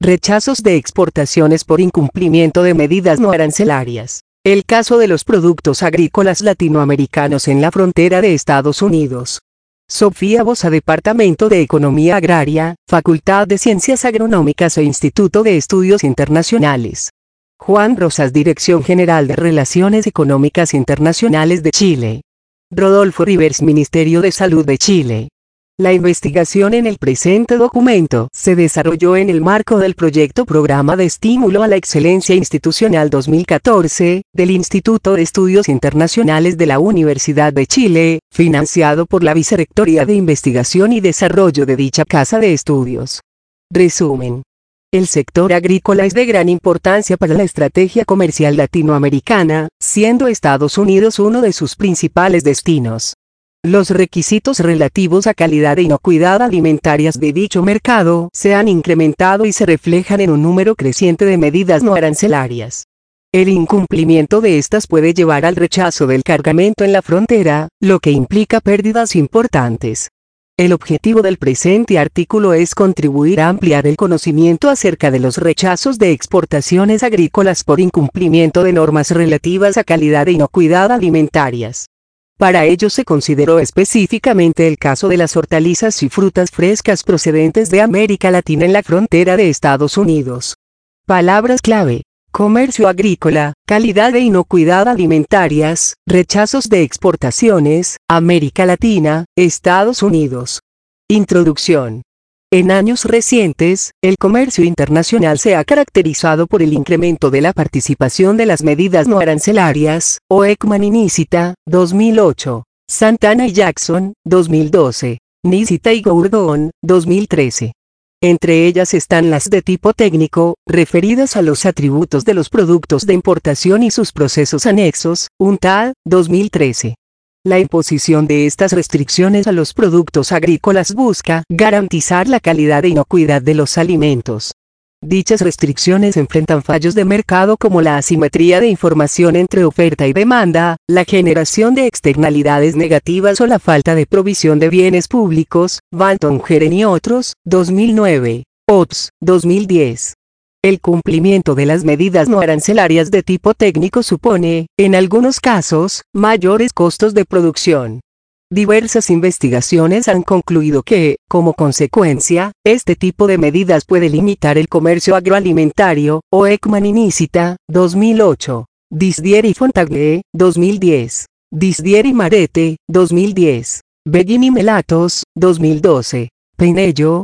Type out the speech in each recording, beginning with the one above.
Rechazos de exportaciones por incumplimiento de medidas no arancelarias. El caso de los productos agrícolas latinoamericanos en la frontera de Estados Unidos. Sofía Bosa, Departamento de Economía Agraria, Facultad de Ciencias Agronómicas e Instituto de Estudios Internacionales. Juan Rosas, Dirección General de Relaciones Económicas Internacionales de Chile. Rodolfo Rivers, Ministerio de Salud de Chile. La investigación en el presente documento se desarrolló en el marco del proyecto Programa de Estímulo a la Excelencia Institucional 2014, del Instituto de Estudios Internacionales de la Universidad de Chile, financiado por la Vicerrectoría de Investigación y Desarrollo de dicha casa de estudios. Resumen. El sector agrícola es de gran importancia para la estrategia comercial latinoamericana, siendo Estados Unidos uno de sus principales destinos. Los requisitos relativos a calidad e inocuidad alimentarias de dicho mercado se han incrementado y se reflejan en un número creciente de medidas no arancelarias. El incumplimiento de estas puede llevar al rechazo del cargamento en la frontera, lo que implica pérdidas importantes. El objetivo del presente artículo es contribuir a ampliar el conocimiento acerca de los rechazos de exportaciones agrícolas por incumplimiento de normas relativas a calidad e inocuidad alimentarias. Para ello se consideró específicamente el caso de las hortalizas y frutas frescas procedentes de América Latina en la frontera de Estados Unidos. Palabras clave: comercio agrícola, calidad e inocuidad alimentarias, rechazos de exportaciones, América Latina, Estados Unidos. Introducción. En años recientes, el comercio internacional se ha caracterizado por el incremento de la participación de las medidas no arancelarias, o Ekman-Nicita, 2008, Santana y Jackson, 2012, Nicita y Gourdon, 2013. Entre ellas están las de tipo técnico, referidas a los atributos de los productos de importación y sus procesos anexos, UNCTAD, 2013. La imposición de estas restricciones a los productos agrícolas busca garantizar la calidad e inocuidad de los alimentos. Dichas restricciones enfrentan fallos de mercado como la asimetría de información entre oferta y demanda, la generación de externalidades negativas o la falta de provisión de bienes públicos, Van Tongeren y otros, 2009, OTS, 2010. El cumplimiento de las medidas no arancelarias de tipo técnico supone, en algunos casos, mayores costos de producción. Diversas investigaciones han concluido que, como consecuencia, este tipo de medidas puede limitar el comercio agroalimentario, o Ekman-Nicita, 2008, Disdier y Fontague, 2010, Disdier y Marete, 2010, Begin y Melatos, 2012, Peinello,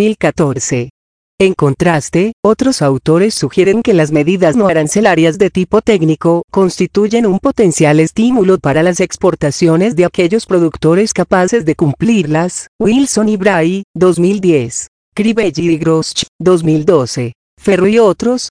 2014. En contraste, otros autores sugieren que las medidas no arancelarias de tipo técnico constituyen un potencial estímulo para las exportaciones de aquellos productores capaces de cumplirlas. Wilson y Bray, 2010. Crivelli y Grosch, 2012. Ferro y otros,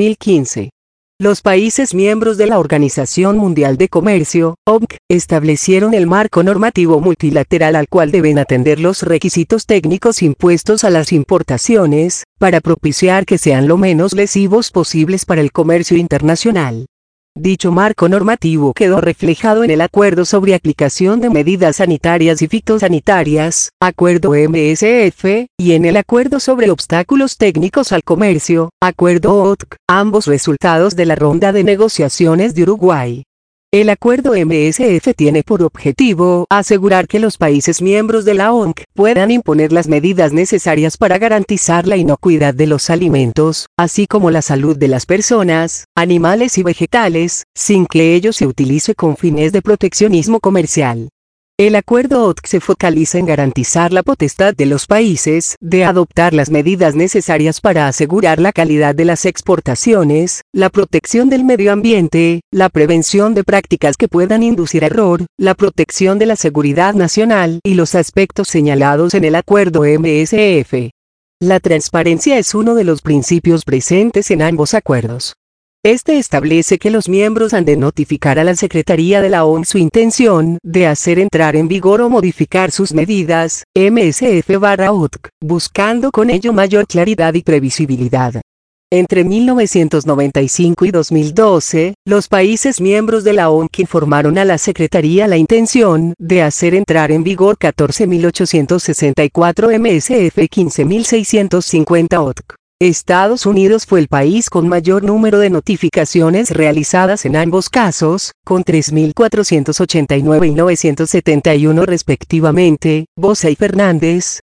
2015. Los países miembros de la Organización Mundial de Comercio, OMC, establecieron el marco normativo multilateral al cual deben atender los requisitos técnicos impuestos a las importaciones, para propiciar que sean lo menos lesivos posibles para el comercio internacional. Dicho marco normativo quedó reflejado en el Acuerdo sobre Aplicación de Medidas Sanitarias y Fitosanitarias, Acuerdo MSF, y en el Acuerdo sobre Obstáculos Técnicos al Comercio, Acuerdo OTC, ambos resultados de la ronda de negociaciones de Uruguay. El Acuerdo MSF tiene por objetivo asegurar que los países miembros de la OMC puedan imponer las medidas necesarias para garantizar la inocuidad de los alimentos, así como la salud de las personas, animales y vegetales, sin que ello se utilice con fines de proteccionismo comercial. El acuerdo OTC se focaliza en garantizar la potestad de los países de adoptar las medidas necesarias para asegurar la calidad de las exportaciones, la protección del medio ambiente, la prevención de prácticas que puedan inducir a error, la protección de la seguridad nacional y los aspectos señalados en el acuerdo MSF. La transparencia es uno de los principios presentes en ambos acuerdos. Este establece que los miembros han de notificar a la Secretaría de la ONU su intención de hacer entrar en vigor o modificar sus medidas, MSF/OTC, buscando con ello mayor claridad y previsibilidad. Entre 1995 y 2012, los países miembros de la ONU informaron a la Secretaría la intención de hacer entrar en vigor 14.864 MSF y 15.650 OTC. Estados Unidos fue el país con mayor número de notificaciones realizadas en ambos casos, con 3.489 y 971 respectivamente, Boza y Fernández,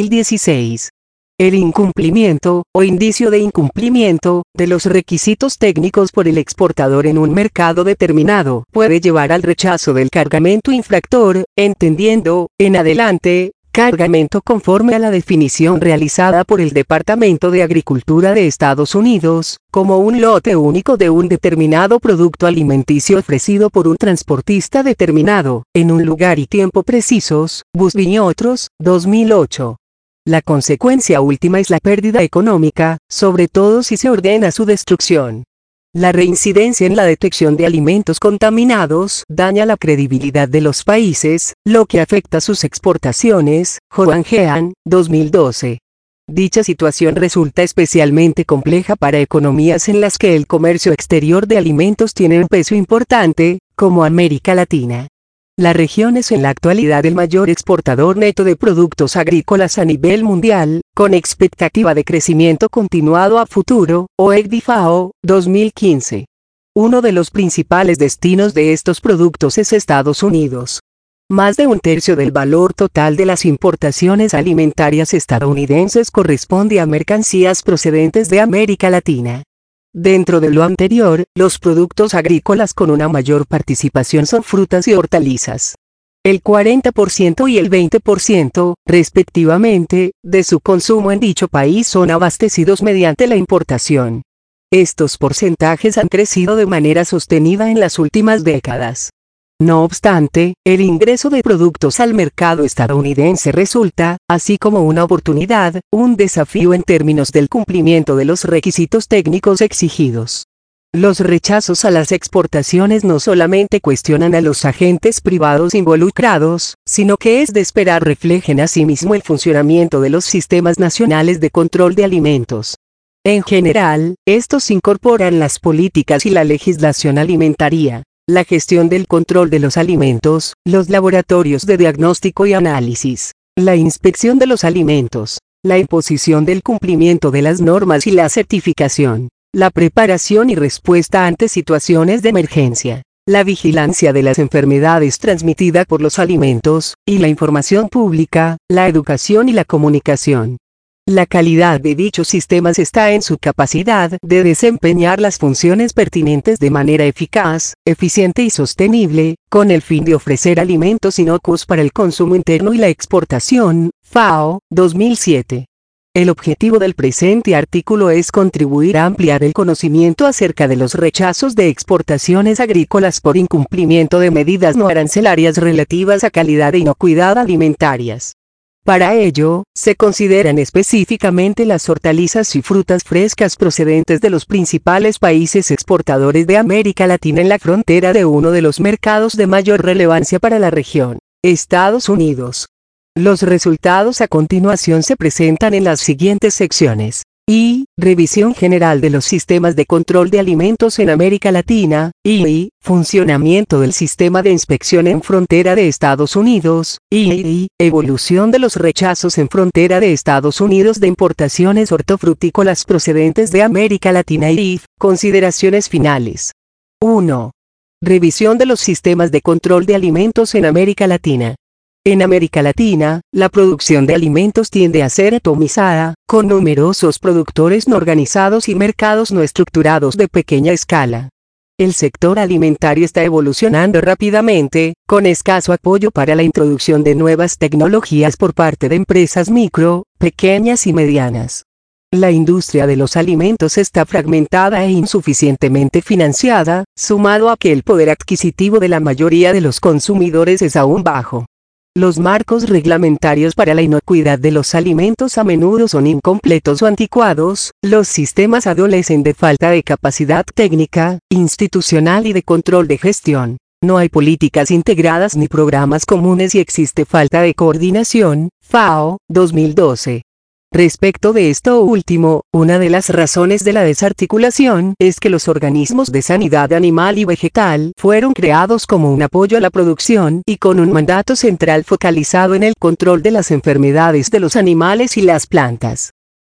2016. El incumplimiento, o indicio de incumplimiento, de los requisitos técnicos por el exportador en un mercado determinado puede llevar al rechazo del cargamento infractor, entendiendo, en adelante, cargamento conforme a la definición realizada por el Departamento de Agricultura de Estados Unidos, como un lote único de un determinado producto alimenticio ofrecido por un transportista determinado, en un lugar y tiempo precisos, Busby y otros, 2008. La consecuencia última es la pérdida económica, sobre todo si se ordena su destrucción. La reincidencia en la detección de alimentos contaminados daña la credibilidad de los países, lo que afecta sus exportaciones, Joan Jean, 2012. Dicha situación resulta especialmente compleja para economías en las que el comercio exterior de alimentos tiene un peso importante, como América Latina. La región es en la actualidad el mayor exportador neto de productos agrícolas a nivel mundial, con expectativa de crecimiento continuado a futuro, OECD-FAO, 2015. Uno de los principales destinos de estos productos es Estados Unidos. Más de un tercio del valor total de las importaciones alimentarias estadounidenses corresponde a mercancías procedentes de América Latina. Dentro de lo anterior, los productos agrícolas con una mayor participación son frutas y hortalizas. El 40% y el 20%, respectivamente, de su consumo en dicho país son abastecidos mediante la importación. Estos porcentajes han crecido de manera sostenida en las últimas décadas. No obstante, el ingreso de productos al mercado estadounidense resulta, así como una oportunidad, un desafío en términos del cumplimiento de los requisitos técnicos exigidos. Los rechazos a las exportaciones no solamente cuestionan a los agentes privados involucrados, sino que es de esperar reflejen asimismo el funcionamiento de los sistemas nacionales de control de alimentos. En general, estos incorporan las políticas y la legislación alimentaria, la gestión del control de los alimentos, los laboratorios de diagnóstico y análisis, la inspección de los alimentos, la imposición del cumplimiento de las normas y la certificación, la preparación y respuesta ante situaciones de emergencia, la vigilancia de las enfermedades transmitidas por los alimentos, y la información pública, la educación y la comunicación. La calidad de dichos sistemas está en su capacidad de desempeñar las funciones pertinentes de manera eficaz, eficiente y sostenible, con el fin de ofrecer alimentos inocuos para el consumo interno y la exportación, FAO, 2007. El objetivo del presente artículo es contribuir a ampliar el conocimiento acerca de los rechazos de exportaciones agrícolas por incumplimiento de medidas no arancelarias relativas a calidad e inocuidad alimentarias. Para ello, se consideran específicamente las hortalizas y frutas frescas procedentes de los principales países exportadores de América Latina en la frontera de uno de los mercados de mayor relevancia para la región, Estados Unidos. Los resultados a continuación se presentan en las siguientes secciones. Revisión general de los sistemas de control de alimentos en América Latina, funcionamiento del sistema de inspección en frontera de Estados Unidos, evolución de los rechazos en frontera de Estados Unidos de importaciones hortofrutícolas procedentes de América Latina y consideraciones finales. 1. Revisión de los sistemas de control de alimentos en América Latina. En América Latina, la producción de alimentos tiende a ser atomizada, con numerosos productores no organizados y mercados no estructurados de pequeña escala. El sector alimentario está evolucionando rápidamente, con escaso apoyo para la introducción de nuevas tecnologías por parte de empresas micro, pequeñas y medianas. La industria de los alimentos está fragmentada e insuficientemente financiada, sumado a que el poder adquisitivo de la mayoría de los consumidores es aún bajo. Los marcos reglamentarios para la inocuidad de los alimentos a menudo son incompletos o anticuados, los sistemas adolecen de falta de capacidad técnica, institucional y de control de gestión. No hay políticas integradas ni programas comunes y existe falta de coordinación, FAO, 2012. Respecto de esto último, una de las razones de la desarticulación es que los organismos de sanidad animal y vegetal fueron creados como un apoyo a la producción y con un mandato central focalizado en el control de las enfermedades de los animales y las plantas.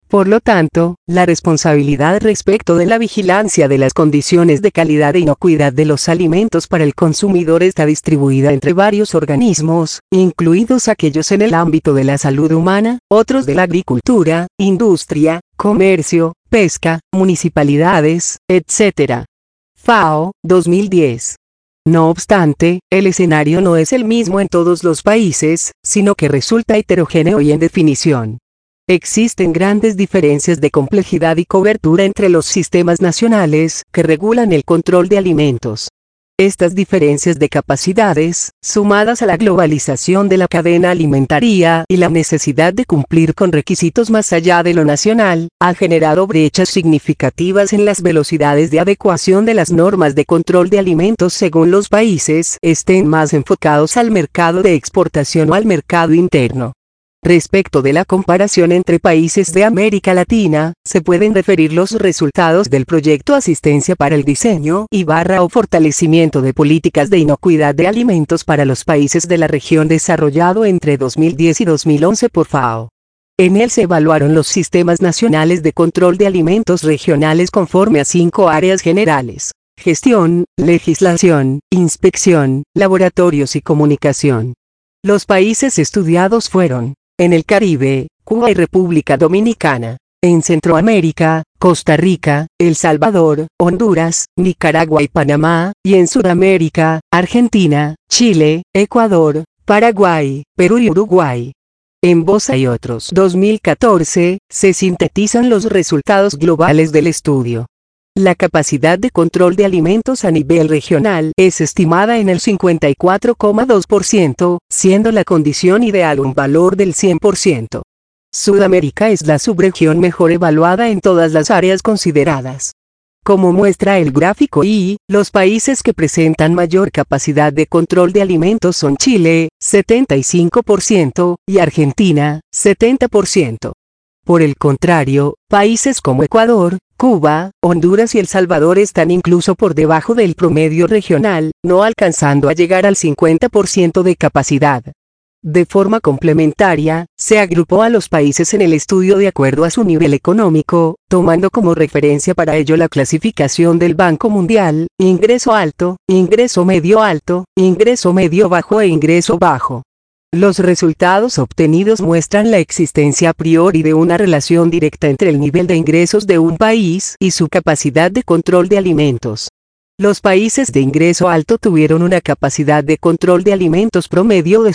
Por lo tanto, la responsabilidad respecto de la vigilancia de las condiciones de calidad e inocuidad de los alimentos para el consumidor está distribuida entre varios organismos, incluidos aquellos en el ámbito de la salud humana, otros de la agricultura, industria, comercio, pesca, municipalidades, etc. FAO, 2010. No obstante, el escenario no es el mismo en todos los países, sino que resulta heterogéneo y en definición. Existen grandes diferencias de complejidad y cobertura entre los sistemas nacionales que regulan el control de alimentos. Estas diferencias de capacidades, sumadas a la globalización de la cadena alimentaria y la necesidad de cumplir con requisitos más allá de lo nacional, ha generado brechas significativas en las velocidades de adecuación de las normas de control de alimentos según los países estén más enfocados al mercado de exportación o al mercado interno. Respecto de la comparación entre países de América Latina, se pueden referir los resultados del proyecto Asistencia para el diseño o fortalecimiento de políticas de inocuidad de alimentos para los países de la región desarrollado entre 2010 y 2011 por FAO. En él se evaluaron los sistemas nacionales de control de alimentos regionales conforme a 5 áreas generales: gestión, legislación, inspección, laboratorios y comunicación. Los países estudiados fueron: en el Caribe, Cuba y República Dominicana; en Centroamérica, Costa Rica, El Salvador, Honduras, Nicaragua y Panamá; y en Sudamérica, Argentina, Chile, Ecuador, Paraguay, Perú y Uruguay. En Bosa y otros 2014, se sintetizan los resultados globales del estudio. La capacidad de control de alimentos a nivel regional es estimada en el 54,2%, siendo la condición ideal un valor del 100%. Sudamérica es la subregión mejor evaluada en todas las áreas consideradas. Como muestra el gráfico Y, los países que presentan mayor capacidad de control de alimentos son Chile, 75%, y Argentina, 70%. Por el contrario, países como Ecuador, Cuba, Honduras y El Salvador están incluso por debajo del promedio regional, no alcanzando a llegar al 50% de capacidad. De forma complementaria, se agrupó a los países en el estudio de acuerdo a su nivel económico, tomando como referencia para ello la clasificación del Banco Mundial: ingreso alto, ingreso medio bajo e ingreso bajo. Los resultados obtenidos muestran la existencia a priori de una relación directa entre el nivel de ingresos de un país y su capacidad de control de alimentos. Los países de ingreso alto tuvieron una capacidad de control de alimentos promedio de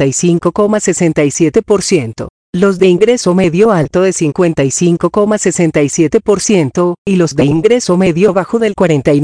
65,67%, los de ingreso medio alto de 55,67% y los de ingreso medio bajo del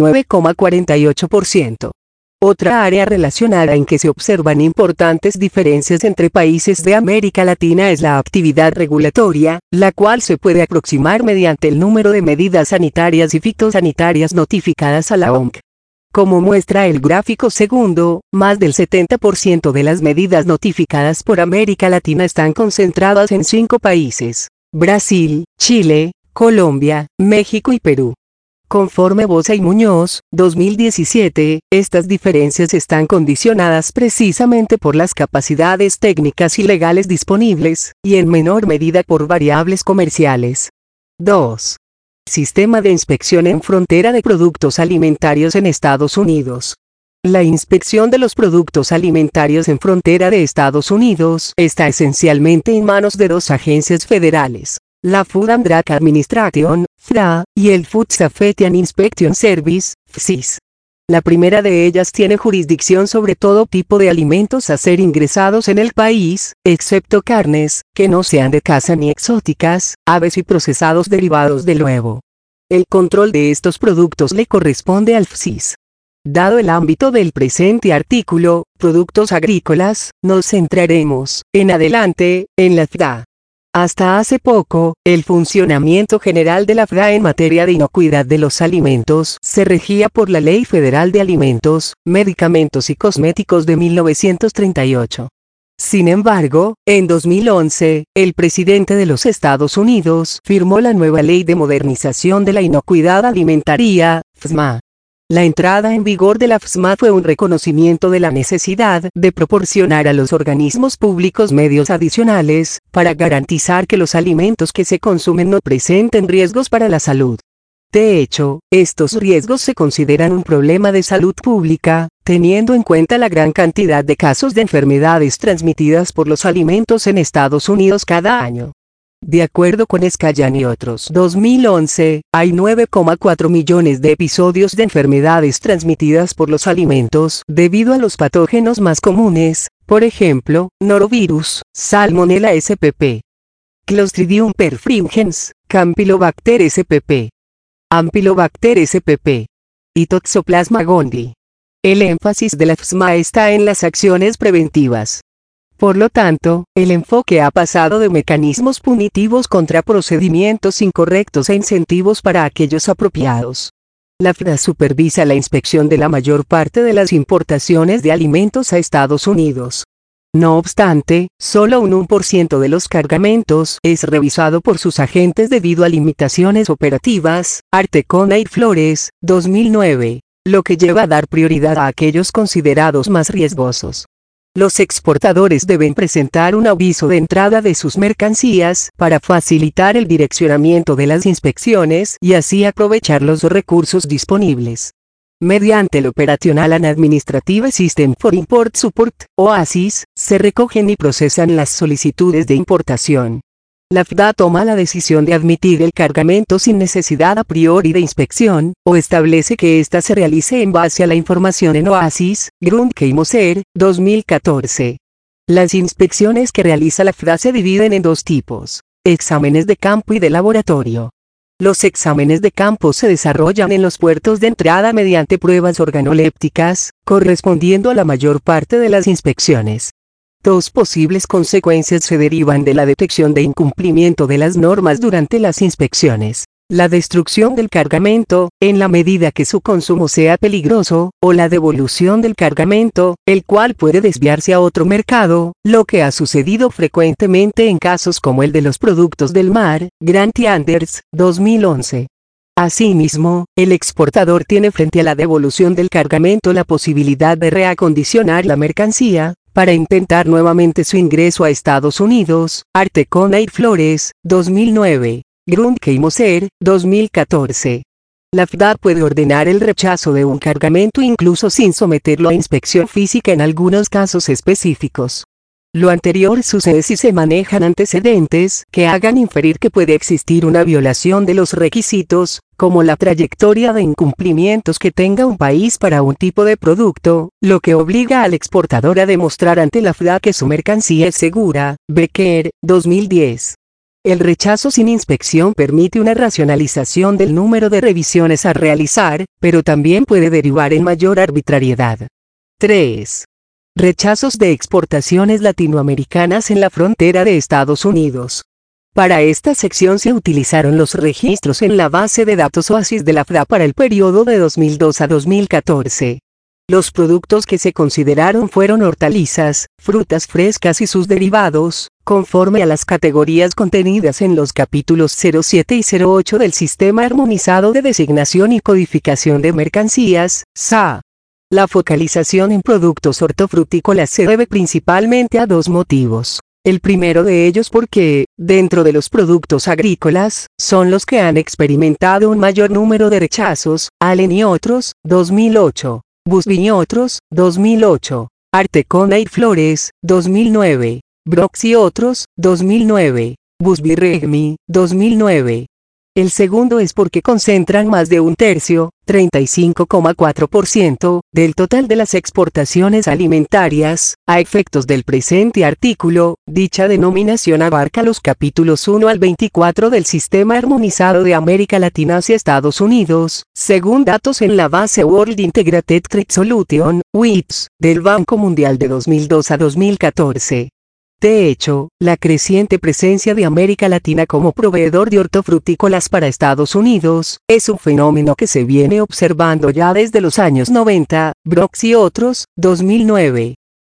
49,48%. Otra área relacionada en que se observan importantes diferencias entre países de América Latina es la actividad regulatoria, la cual se puede aproximar mediante el número de medidas sanitarias y fitosanitarias notificadas a la OMC. Como muestra el gráfico segundo, más del 70% de las medidas notificadas por América Latina están concentradas en 5 países: Brasil, Chile, Colombia, México y Perú. Conforme Bosa y Muñoz, 2017, estas diferencias están condicionadas precisamente por las capacidades técnicas y legales disponibles, y en menor medida por variables comerciales. 2. Sistema de inspección en frontera de productos alimentarios en Estados Unidos. La inspección de los productos alimentarios en frontera de Estados Unidos está esencialmente en manos de 2 agencias federales: la Food and Drug Administration, FDA, y el Food Safety and Inspection Service, FSIS. La primera de ellas tiene jurisdicción sobre todo tipo de alimentos a ser ingresados en el país, excepto carnes, que no sean de caza ni exóticas, aves y procesados derivados del huevo. El control de estos productos le corresponde al FSIS. Dado el ámbito del presente artículo, productos agrícolas, nos centraremos, en adelante, en la FDA. Hasta hace poco, el funcionamiento general de la FDA en materia de inocuidad de los alimentos se regía por la Ley Federal de Alimentos, Medicamentos y Cosméticos de 1938. Sin embargo, en 2011, el presidente de los Estados Unidos firmó la nueva Ley de Modernización de la Inocuidad Alimentaria, FSMA. La entrada en vigor de la FSMA fue un reconocimiento de la necesidad de proporcionar a los organismos públicos medios adicionales para garantizar que los alimentos que se consumen no presenten riesgos para la salud. De hecho, estos riesgos se consideran un problema de salud pública, teniendo en cuenta la gran cantidad de casos de enfermedades transmitidas por los alimentos en Estados Unidos cada año. De acuerdo con Scayan y otros, 2011, hay 9,4 millones de episodios de enfermedades transmitidas por los alimentos debido a los patógenos más comunes, por ejemplo, norovirus, Salmonella spp, Clostridium perfringens, Campylobacter spp, Ampylobacter spp y Toxoplasma gondii. El énfasis de la FSMA está en las acciones preventivas. Por lo tanto, el enfoque ha pasado de mecanismos punitivos contra procedimientos incorrectos a incentivos para aquellos apropiados. La FDA supervisa la inspección de la mayor parte de las importaciones de alimentos a Estados Unidos. No obstante, solo un 1% de los cargamentos es revisado por sus agentes debido a limitaciones operativas. Artecon Air Flores, 2009, lo que lleva a dar prioridad a aquellos considerados más riesgosos. Los exportadores deben presentar un aviso de entrada de sus mercancías para facilitar el direccionamiento de las inspecciones y así aprovechar los recursos disponibles. Mediante el Operational and Administrative System for Import Support, OASIS, se recogen y procesan las solicitudes de importación. La FDA toma la decisión de admitir el cargamento sin necesidad a priori de inspección, o establece que ésta se realice en base a la información en OASIS, Grundke y Moser, 2014. Las inspecciones que realiza la FDA se dividen en dos tipos: exámenes de campo y de laboratorio. Los exámenes de campo se desarrollan en los puertos de entrada mediante pruebas organolépticas, correspondiendo a la mayor parte de las inspecciones. Dos posibles consecuencias se derivan de la detección de incumplimiento de las normas durante las inspecciones: la destrucción del cargamento, en la medida que su consumo sea peligroso, o la devolución del cargamento, el cual puede desviarse a otro mercado, lo que ha sucedido frecuentemente en casos como el de los productos del mar. Grant y Anders, 2011. Asimismo, el exportador tiene frente a la devolución del cargamento la posibilidad de reacondicionar la mercancía, para intentar nuevamente su ingreso a Estados Unidos. Artecon Air Flores, 2009. Grundke y Moser, 2014. La FDA puede ordenar el rechazo de un cargamento incluso sin someterlo a inspección física en algunos casos específicos. Lo anterior sucede si se manejan antecedentes que hagan inferir que puede existir una violación de los requisitos, como la trayectoria de incumplimientos que tenga un país para un tipo de producto, lo que obliga al exportador a demostrar ante la FDA que su mercancía es segura. Becker, 2010. El rechazo sin inspección permite una racionalización del número de revisiones a realizar, pero también puede derivar en mayor arbitrariedad. 3. Rechazos de exportaciones latinoamericanas en la frontera de Estados Unidos. Para esta sección se utilizaron los registros en la base de datos OASIS de la FDA para el periodo de 2002 a 2014. Los productos que se consideraron fueron hortalizas, frutas frescas y sus derivados, conforme a las categorías contenidas en los capítulos 07 y 08 del Sistema Armonizado de Designación y Codificación de Mercancías, SA. La focalización en productos hortofrutícolas se debe principalmente a dos motivos. El primero de ellos porque, dentro de los productos agrícolas, son los que han experimentado un mayor número de rechazos. Allen y otros, 2008. Busby y otros, 2008. Artecon Air Flores, 2009. Brooks y otros, 2009. Busby Regmi, 2009. El segundo es porque concentran más de un tercio, 35,4%, del total de las exportaciones alimentarias. A efectos del presente artículo, dicha denominación abarca los capítulos 1 al 24 del Sistema Armonizado de América Latina hacia Estados Unidos, según datos en la base World Integrated Trade Solution, WITS, del Banco Mundial de 2002 a 2014. De hecho, la creciente presencia de América Latina como proveedor de hortofrutícolas para Estados Unidos, es un fenómeno que se viene observando ya desde los años 90, Brooks y otros, 2009.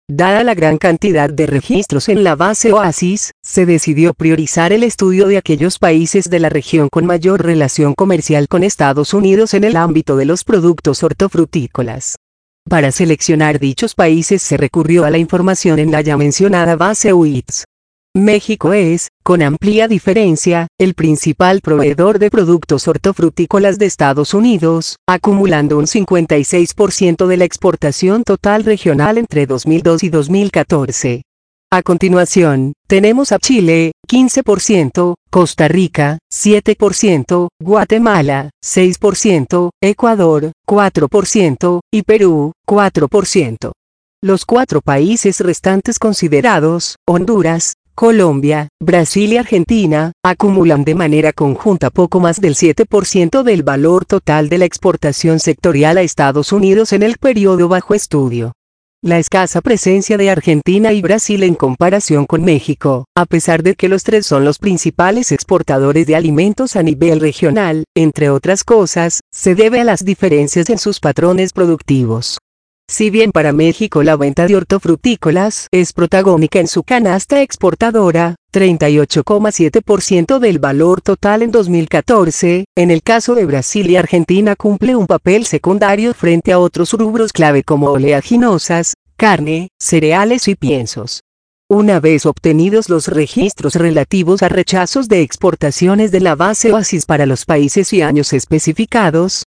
Dada la gran cantidad de registros en la base OASIS, se decidió priorizar el estudio de aquellos países de la región con mayor relación comercial con Estados Unidos en el ámbito de los productos hortofrutícolas. Para seleccionar dichos países se recurrió a la información en la ya mencionada base UITS. México es, con amplia diferencia, el principal proveedor de productos hortofrutícolas de Estados Unidos, acumulando un 56% de la exportación total regional entre 2002 y 2014. A continuación, tenemos a Chile, 15%, Costa Rica, 7%, Guatemala, 6%, Ecuador, 4%, y Perú, 4%. Los 4 países restantes considerados, Honduras, Colombia, Brasil y Argentina, acumulan de manera conjunta poco más del 7% del valor total de la exportación sectorial a Estados Unidos en el periodo bajo estudio. La escasa presencia de Argentina y Brasil en comparación con México, a pesar de que los 3 son los principales exportadores de alimentos a nivel regional, entre otras cosas, se debe a las diferencias en sus patrones productivos. Si bien para México la venta de hortofrutícolas es protagónica en su canasta exportadora, 38,7% del valor total en 2014, en el caso de Brasil y Argentina cumple un papel secundario frente a otros rubros clave como oleaginosas, carne, cereales y piensos. Una vez obtenidos los registros relativos a rechazos de exportaciones de la base OASIS para los países y años especificados,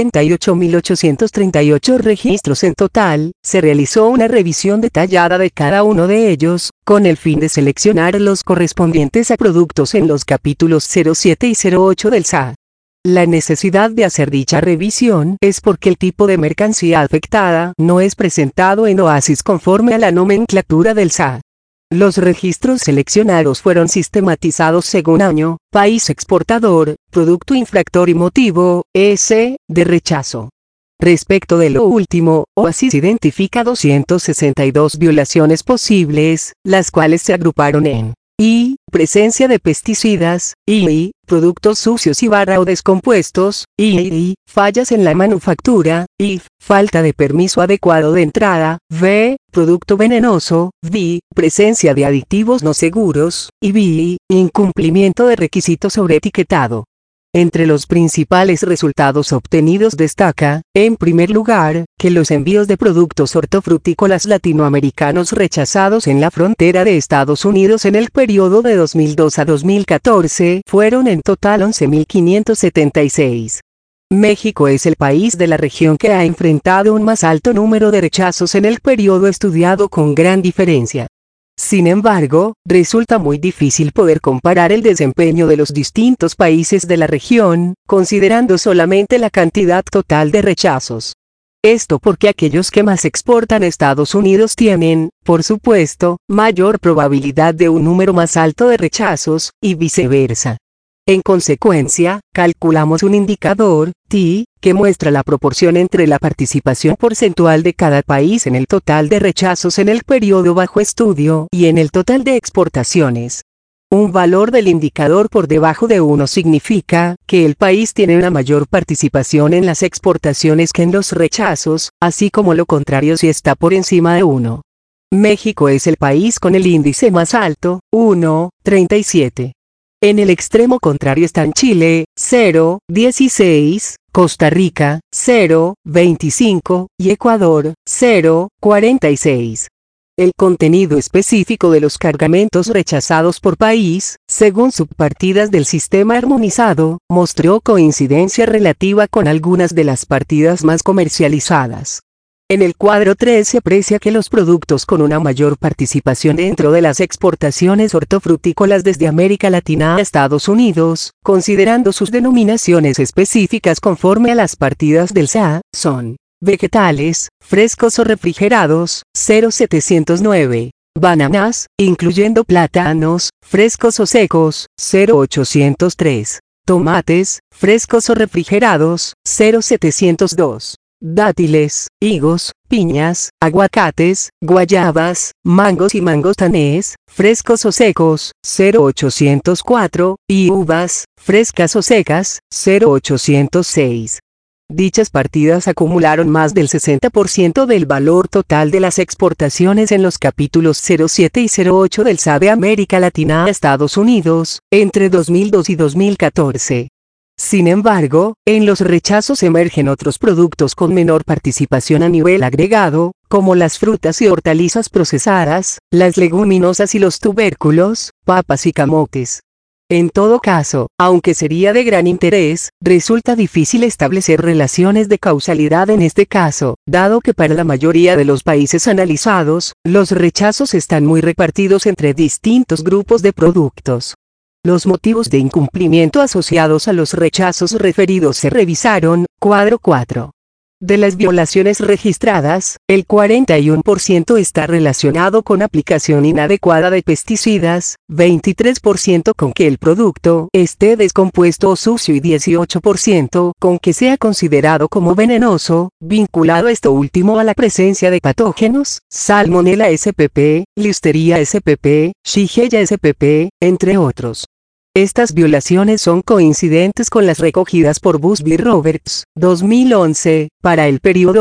98.838 registros en total, se realizó una revisión detallada de cada uno de ellos, con el fin de seleccionar los correspondientes a productos en los capítulos 07 y 08 del SA. La necesidad de hacer dicha revisión es porque el tipo de mercancía afectada no es presentado en OASIS conforme a la nomenclatura del SA. Los registros seleccionados fueron sistematizados según año, país exportador, producto infractor y motivo, de rechazo. Respecto de lo último, OASIS identifica 262 violaciones posibles, las cuales se agruparon en I, presencia de pesticidas, I, productos sucios y o descompuestos, I, fallas en la manufactura, I, falta de permiso adecuado de entrada, V, producto venenoso, V, presencia de aditivos no seguros, y V, incumplimiento de requisitos sobre etiquetado. Entre los principales resultados obtenidos destaca, en primer lugar, que los envíos de productos hortofrutícolas latinoamericanos rechazados en la frontera de Estados Unidos en el periodo de 2002 a 2014 fueron en total 11.576. México es el país de la región que ha enfrentado un más alto número de rechazos en el periodo estudiado con gran diferencia. Sin embargo, resulta muy difícil poder comparar el desempeño de los distintos países de la región, considerando solamente la cantidad total de rechazos. Esto porque aquellos que más exportan a Estados Unidos tienen, por supuesto, mayor probabilidad de un número más alto de rechazos, y viceversa. En consecuencia, calculamos un indicador, T, que muestra la proporción entre la participación porcentual de cada país en el total de rechazos en el periodo bajo estudio y en el total de exportaciones. Un valor del indicador por debajo de 1 significa que el país tiene una mayor participación en las exportaciones que en los rechazos, así como lo contrario si está por encima de 1. México es el país con el índice más alto, 1,37. En el extremo contrario están Chile, 0,16, Costa Rica, 0,25, y Ecuador, 0,46. El contenido específico de los cargamentos rechazados por país, según subpartidas del sistema armonizado, mostró coincidencia relativa con algunas de las partidas más comercializadas. En el cuadro 3 se aprecia que los productos con una mayor participación dentro de las exportaciones hortofrutícolas desde América Latina a Estados Unidos, considerando sus denominaciones específicas conforme a las partidas del SA, son vegetales, frescos o refrigerados, 0,709. Bananas, incluyendo plátanos, frescos o secos, 0,803. Tomates, frescos o refrigerados, 0,702. Dátiles, higos, piñas, aguacates, guayabas, mangos y mangostanes, frescos o secos, 0,804, y uvas, frescas o secas, 0,806. Dichas partidas acumularon más del 60% del valor total de las exportaciones en los capítulos 07 y 08 del SADE América Latina a Estados Unidos, entre 2002 y 2014. Sin embargo, en los rechazos emergen otros productos con menor participación a nivel agregado, como las frutas y hortalizas procesadas, las leguminosas y los tubérculos, papas y camotes. En todo caso, aunque sería de gran interés, resulta difícil establecer relaciones de causalidad en este caso, dado que para la mayoría de los países analizados, los rechazos están muy repartidos entre distintos grupos de productos. Los motivos de incumplimiento asociados a los rechazos referidos se revisaron. Cuadro 4. De las violaciones registradas, el 41% está relacionado con aplicación inadecuada de pesticidas, 23% con que el producto esté descompuesto o sucio y 18% con que sea considerado como venenoso, vinculado esto último a la presencia de patógenos, Salmonella spp, Listeria spp, Shigella spp, entre otros. Estas violaciones son coincidentes con las recogidas por Busby Roberts, 2011, para el periodo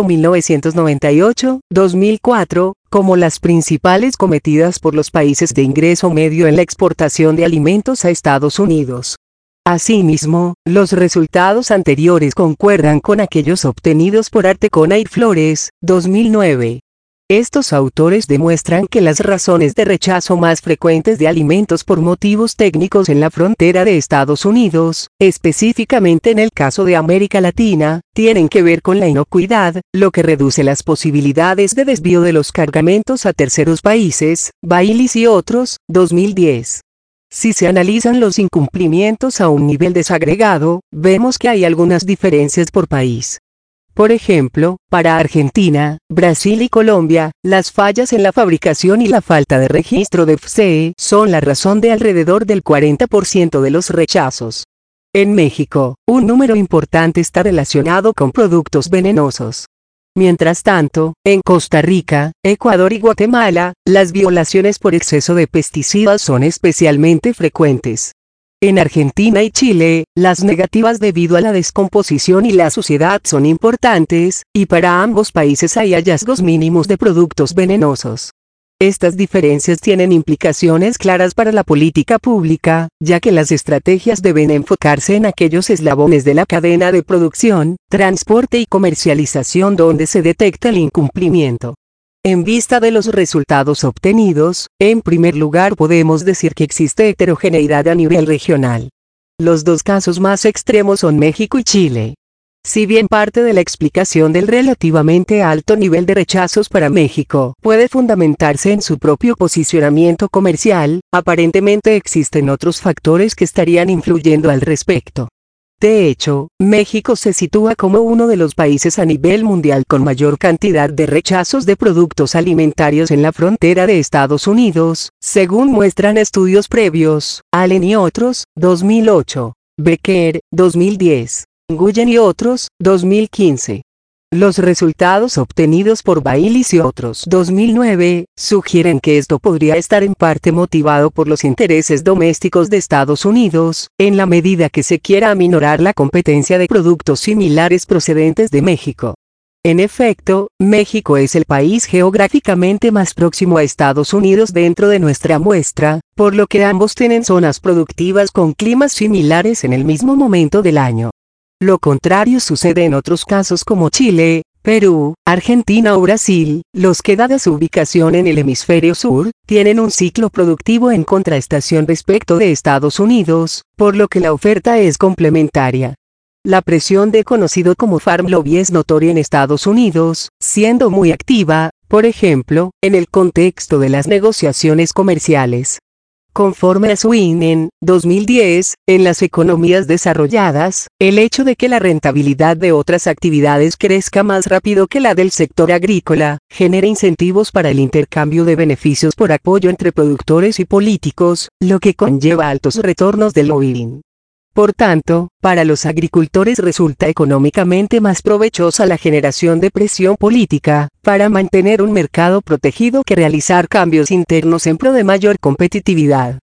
1998-2004, como las principales cometidas por los países de ingreso medio en la exportación de alimentos a Estados Unidos. Asimismo, los resultados anteriores concuerdan con aquellos obtenidos por Artecona y Flores, 2009. Estos autores demuestran que las razones de rechazo más frecuentes de alimentos por motivos técnicos en la frontera de Estados Unidos, específicamente en el caso de América Latina, tienen que ver con la inocuidad, lo que reduce las posibilidades de desvío de los cargamentos a terceros países, Baylis y otros, 2010. Si se analizan los incumplimientos a un nivel desagregado, vemos que hay algunas diferencias por país. Por ejemplo, para Argentina, Brasil y Colombia, las fallas en la fabricación y la falta de registro de FCE son la razón de alrededor del 40% de los rechazos. En México, un número importante está relacionado con productos venenosos. Mientras tanto, en Costa Rica, Ecuador y Guatemala, las violaciones por exceso de pesticidas son especialmente frecuentes. En Argentina y Chile, las negativas debido a la descomposición y la suciedad son importantes, y para ambos países hay hallazgos mínimos de productos venenosos. Estas diferencias tienen implicaciones claras para la política pública, ya que las estrategias deben enfocarse en aquellos eslabones de la cadena de producción, transporte y comercialización donde se detecta el incumplimiento. En vista de los resultados obtenidos, en primer lugar podemos decir que existe heterogeneidad a nivel regional. Los dos casos más extremos son México y Chile. Si bien parte de la explicación del relativamente alto nivel de rechazos para México puede fundamentarse en su propio posicionamiento comercial, aparentemente existen otros factores que estarían influyendo al respecto. De hecho, México se sitúa como uno de los países a nivel mundial con mayor cantidad de rechazos de productos alimentarios en la frontera de Estados Unidos, según muestran estudios previos, Allen y otros, 2008, Becker, 2010, Nguyen y otros, 2015. Los resultados obtenidos por Baylis y otros 2009, sugieren que esto podría estar en parte motivado por los intereses domésticos de Estados Unidos, en la medida que se quiera aminorar la competencia de productos similares procedentes de México. En efecto, México es el país geográficamente más próximo a Estados Unidos dentro de nuestra muestra, por lo que ambos tienen zonas productivas con climas similares en el mismo momento del año. Lo contrario sucede en otros casos como Chile, Perú, Argentina o Brasil, los que dada su ubicación en el hemisferio sur, tienen un ciclo productivo en contraestación respecto de Estados Unidos, por lo que la oferta es complementaria. La presión de conocido como Farm Lobby es notoria en Estados Unidos, siendo muy activa, por ejemplo, en el contexto de las negociaciones comerciales. Conforme a Swinen, 2010, en las economías desarrolladas, el hecho de que la rentabilidad de otras actividades crezca más rápido que la del sector agrícola, genera incentivos para el intercambio de beneficios por apoyo entre productores y políticos, lo que conlleva altos retornos del lobbying. Por tanto, para los agricultores resulta económicamente más provechosa la generación de presión política, para mantener un mercado protegido que realizar cambios internos en pro de mayor competitividad.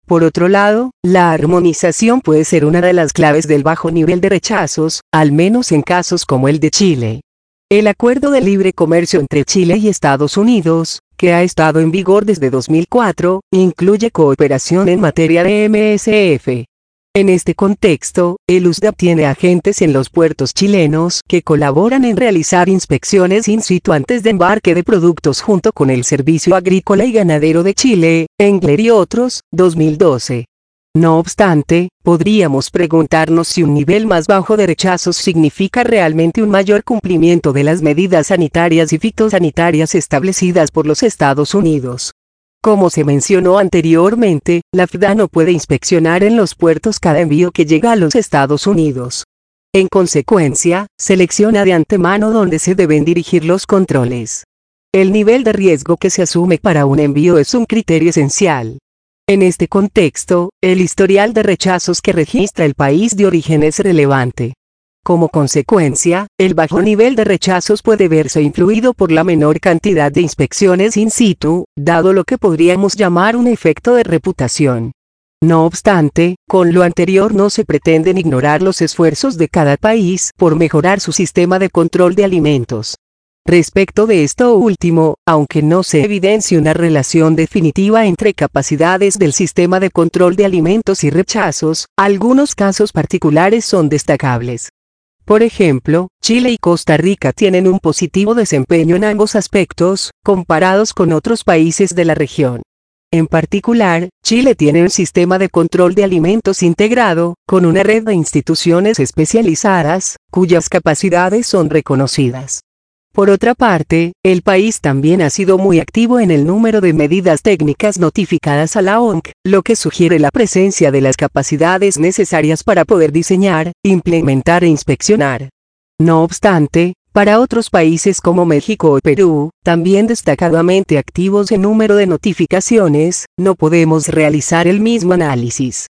Por otro lado, la armonización puede ser una de las claves del bajo nivel de rechazos, al menos en casos como el de Chile. El Acuerdo de Libre Comercio entre Chile y Estados Unidos, que ha estado en vigor desde 2004, incluye cooperación en materia de MSF. En este contexto, el USDAP tiene agentes en los puertos chilenos que colaboran en realizar inspecciones in situ antes de embarque de productos junto con el Servicio Agrícola y Ganadero de Chile, ENGLER y otros, 2012. No obstante, podríamos preguntarnos si un nivel más bajo de rechazos significa realmente un mayor cumplimiento de las medidas sanitarias y fitosanitarias establecidas por los Estados Unidos. Como se mencionó anteriormente, la FDA no puede inspeccionar en los puertos cada envío que llega a los Estados Unidos. En consecuencia, selecciona de antemano dónde se deben dirigir los controles. El nivel de riesgo que se asume para un envío es un criterio esencial. En este contexto, el historial de rechazos que registra el país de origen es relevante. Como consecuencia, el bajo nivel de rechazos puede verse influido por la menor cantidad de inspecciones in situ, dado lo que podríamos llamar un efecto de reputación. No obstante, con lo anterior no se pretenden ignorar los esfuerzos de cada país por mejorar su sistema de control de alimentos. Respecto de esto último, aunque no se evidencia una relación definitiva entre capacidades del sistema de control de alimentos y rechazos, algunos casos particulares son destacables. Por ejemplo, Chile y Costa Rica tienen un positivo desempeño en ambos aspectos, comparados con otros países de la región. En particular, Chile tiene un sistema de control de alimentos integrado, con una red de instituciones especializadas, cuyas capacidades son reconocidas. Por otra parte, el país también ha sido muy activo en el número de medidas técnicas notificadas a la ONC, lo que sugiere la presencia de las capacidades necesarias para poder diseñar, implementar e inspeccionar. No obstante, para otros países como México o Perú, también destacadamente activos en número de notificaciones, no podemos realizar el mismo análisis.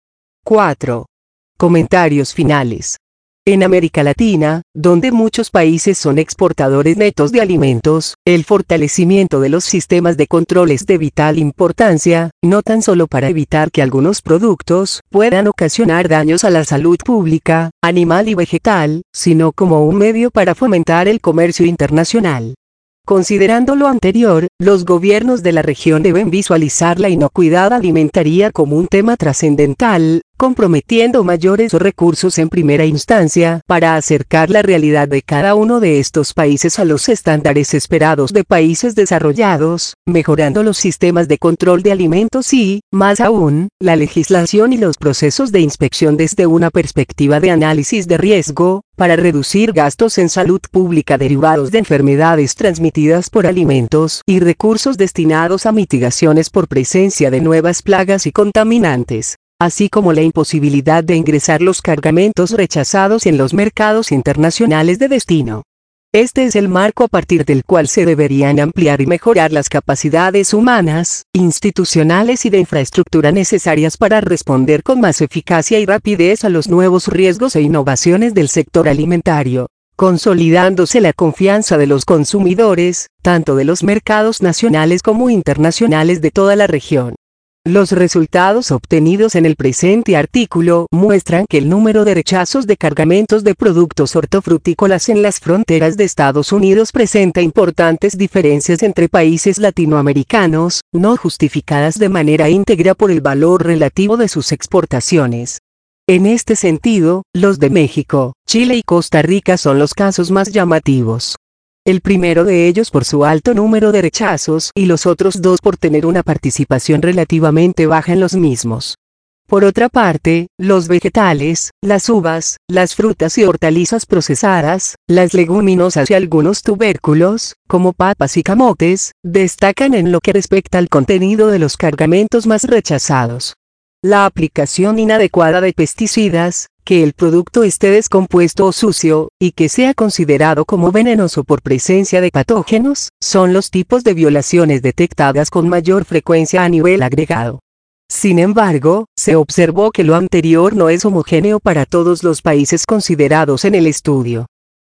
4. Comentarios finales. En América Latina, donde muchos países son exportadores netos de alimentos, el fortalecimiento de los sistemas de control es de vital importancia, no tan solo para evitar que algunos productos puedan ocasionar daños a la salud pública, animal y vegetal, sino como un medio para fomentar el comercio internacional. Considerando lo anterior, los gobiernos de la región deben visualizar la inocuidad alimentaria como un tema trascendental, comprometiendo mayores recursos en primera instancia para acercar la realidad de cada uno de estos países a los estándares esperados de países desarrollados, mejorando los sistemas de control de alimentos y, más aún, la legislación y los procesos de inspección desde una perspectiva de análisis de riesgo, para reducir gastos en salud pública derivados de enfermedades transmitidas por alimentos y recursos destinados a mitigaciones por presencia de nuevas plagas y contaminantes, así como la imposibilidad de ingresar los cargamentos rechazados en los mercados internacionales de destino. Este es el marco a partir del cual se deberían ampliar y mejorar las capacidades humanas, institucionales y de infraestructura necesarias para responder con más eficacia y rapidez a los nuevos riesgos e innovaciones del sector alimentario, consolidándose la confianza de los consumidores, tanto de los mercados nacionales como internacionales de toda la región. Los resultados obtenidos en el presente artículo muestran que el número de rechazos de cargamentos de productos hortofrutícolas en las fronteras de Estados Unidos presenta importantes diferencias entre países latinoamericanos, no justificadas de manera íntegra por el valor relativo de sus exportaciones. En este sentido, los de México, Chile y Costa Rica son los casos más llamativos. El primero de ellos por su alto número de rechazos y los otros dos por tener una participación relativamente baja en los mismos. Por otra parte, los vegetales, las uvas, las frutas y hortalizas procesadas, las leguminosas y algunos tubérculos, como papas y camotes, destacan en lo que respecta al contenido de los cargamentos más rechazados. La aplicación inadecuada de pesticidas, que el producto esté descompuesto o sucio, y que sea considerado como venenoso por presencia de patógenos, son los tipos de violaciones detectadas con mayor frecuencia a nivel agregado. Sin embargo, se observó que lo anterior no es homogéneo para todos los países considerados en el estudio.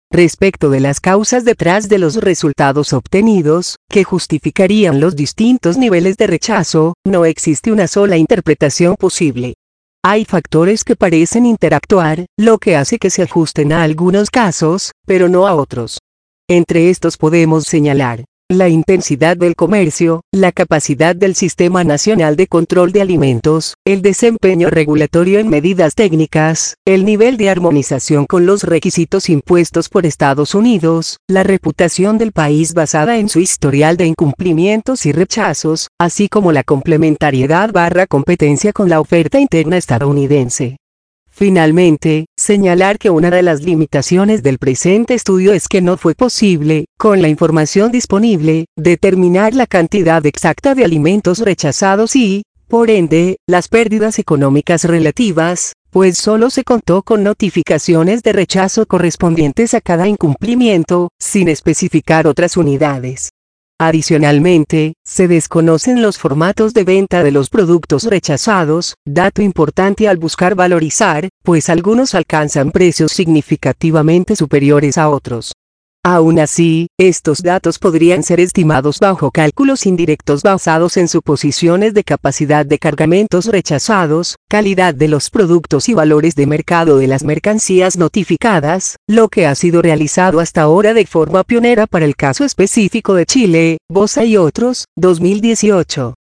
Respecto de las causas detrás de los resultados obtenidos, que justificarían los distintos niveles de rechazo, no existe una sola interpretación posible. Hay factores que parecen interactuar, lo que hace que se ajusten a algunos casos, pero no a otros. Entre estos podemos señalar la intensidad del comercio, la capacidad del Sistema Nacional de Control de Alimentos, el desempeño regulatorio en medidas técnicas, el nivel de armonización con los requisitos impuestos por Estados Unidos, la reputación del país basada en su historial de incumplimientos y rechazos, así como la complementariedad/competencia con la oferta interna estadounidense. Finalmente, señalar que una de las limitaciones del presente estudio es que no fue posible, con la información disponible, determinar la cantidad exacta de alimentos rechazados y, por ende, las pérdidas económicas relativas, pues solo se contó con notificaciones de rechazo correspondientes a cada incumplimiento, sin especificar otras unidades. Adicionalmente, se desconocen los formatos de venta de los productos rechazados, dato importante al buscar valorizar, pues algunos alcanzan precios significativamente superiores a otros. Aún así, estos datos podrían ser estimados bajo cálculos indirectos basados en suposiciones de capacidad de cargamentos rechazados, calidad de los productos y valores de mercado de las mercancías notificadas, lo que ha sido realizado hasta ahora de forma pionera para el caso específico de Chile, Bosa y otros, 2018.